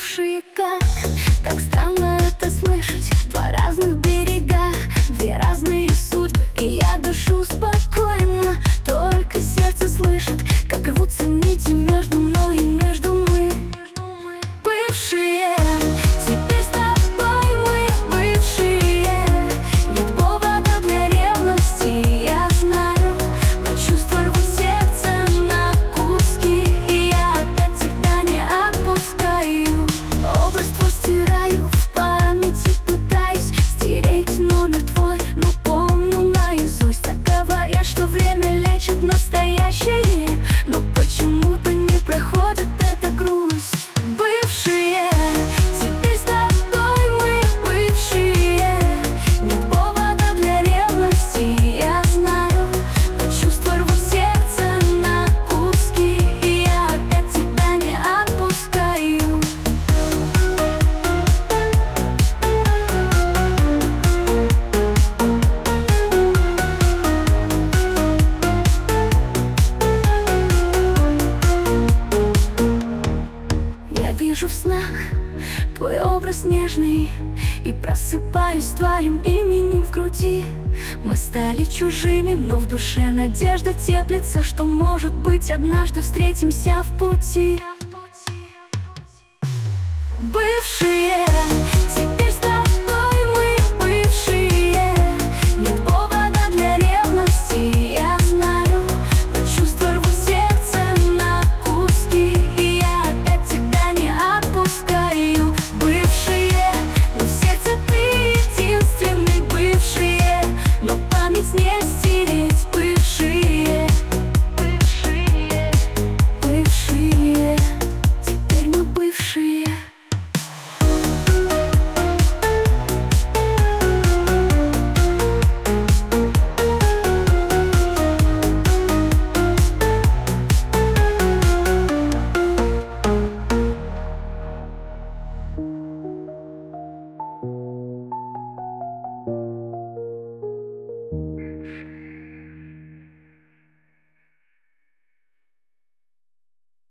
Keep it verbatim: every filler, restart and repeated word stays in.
бывшие, как так странно это слышать. Два разных берега, две разные судьбы, и я дышу спокойно, только сердце слышит, как рвутся нити между мной и между мы. Бывшие, теперь с тобой мы бывшие. Нет повода для ревности, я знаю, но чувства рвут сердце на куски, и я опять тебя не отпускаю. Образ твой стираю, в памяти пытаюсь стереть номер твой, но помню наизусть. Так говорят, что время лечит настоящее, но почему-то не проходит эта грусть. Бывшие, теперь с тобой мы бывшие. Нет повода для ревности, я знаю, но чувства рвут сердце на куски, и я опять тебя не отпускаю. Я вижу в снах твой образ нежный и просыпаюсь с твоим именем в груди. Мы стали чужими, но в душе надежда теплится, что, может быть, однажды встретимся в пути. Бывшие.